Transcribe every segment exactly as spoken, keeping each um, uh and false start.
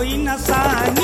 कोई नसानी।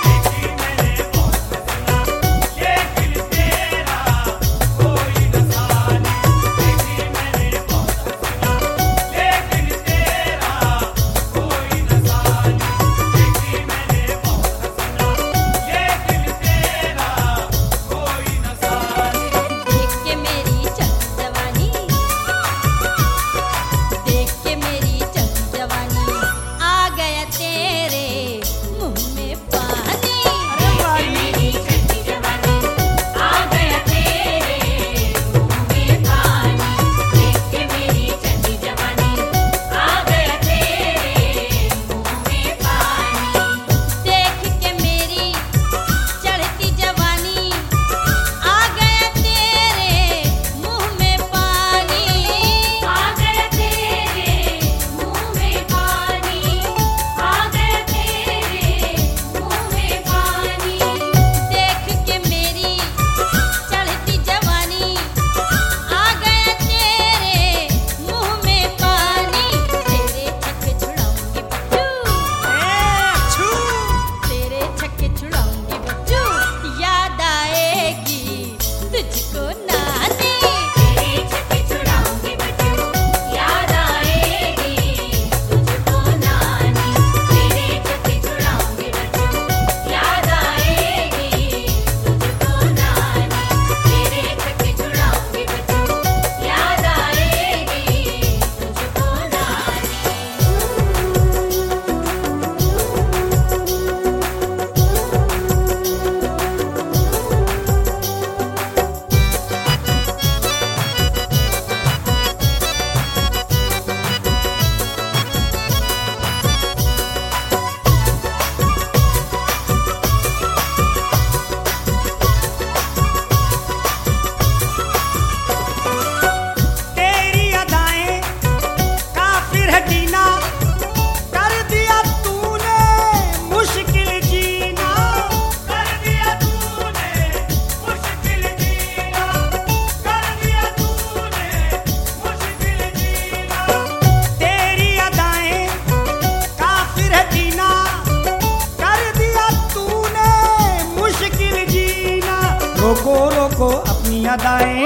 रोको रोको अपनी अदाएं,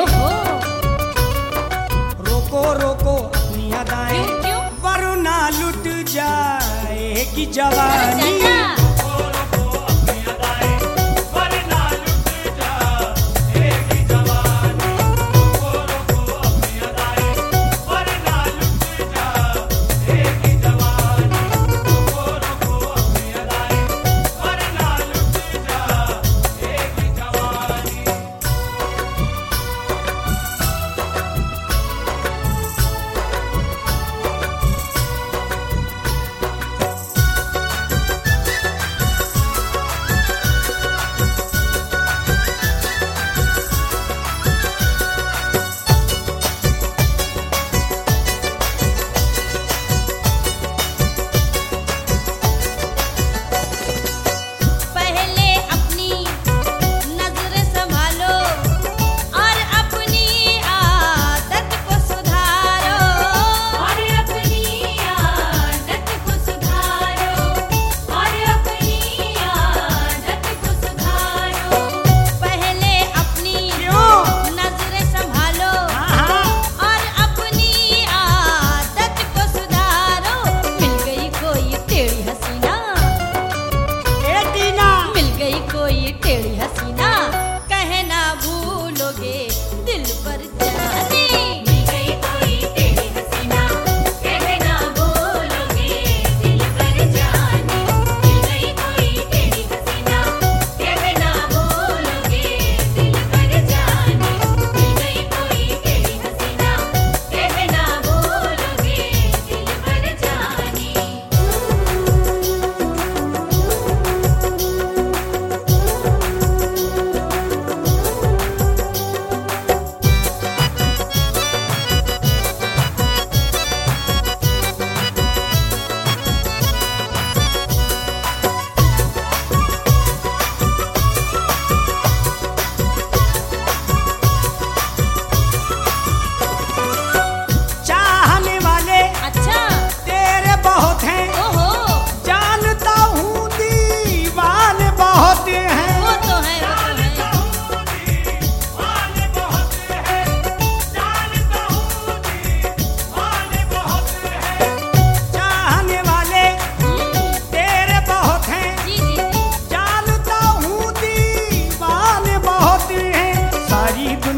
रोको रोको अपनी अदाएं, वरना लुट जाएगी जवानी।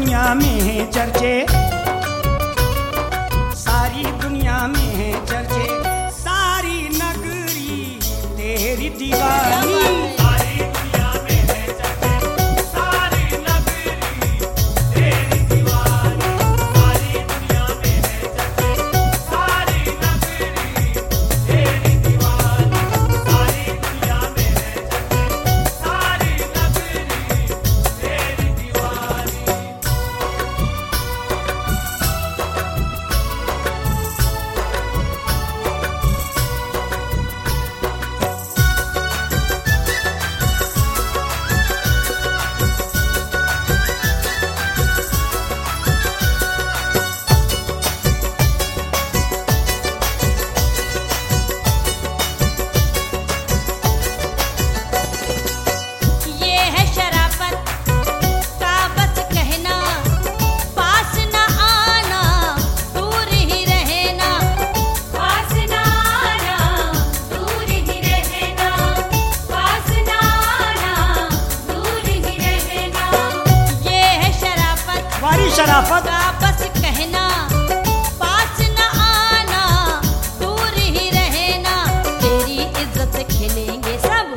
दुनिया में है चर्चे, सारी दुनिया में है चर्चे, सारी नगरी तेरी दीवानी। सारी दुनिया में है चर्चे, सारी नगरी तेरी दीवानी। सारी दुनिया में है चर्चे, सारी नगरी तेरी दीवानी। सारी दुनिया में है चर्चे, सारी नगरी तेरी दीवानी। ये है शराफत का बस कहना, पास न आना, दूर ही रहना। पास न आना, दूर ही रहना। पास न आना, दूर ही रहना। ये है शराफत वारी शराफत का बस कहना, पास न आना, दूर ही रहना। तेरी इज्जत से खेलेंगे सब,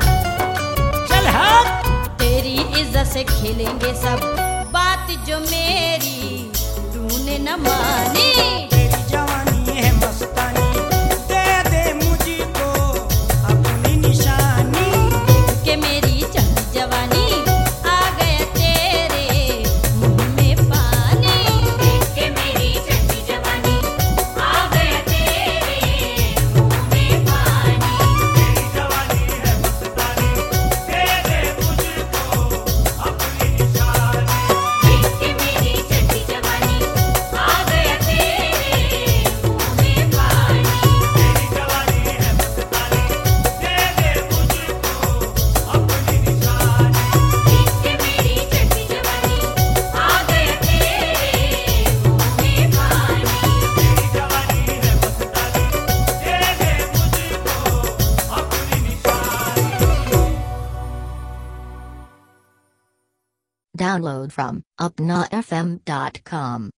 चल हट। तेरी इज्जत से खेलेंगे सब। बात जो मेरी तूने न मानी, तेरी जवानी है मस्तानी, दे दे मुझको अपनी निशानी। के मेरी चढ़ी जवानी आ गया तेरे मुंह में पानी। के मेरी चढ़ी जवानी आ गया तेरे मुंह में पानी। तेरी जवानी है मस्तानी, दे दे मुझको अपनी निशानी। के मेरी चढ़ी जवानी आ गया तेरे मुंह में पानी। तेरी जवानी है मस्तानी, दे दे मुझको अपनी निशानी। के मेरी चढ़ी जवानी आ गया तेरे मुंह में पानी। तेरी जवानी है मस्तानी, दे दे मुझको अपनी निशानी। Download from upnafm dot com.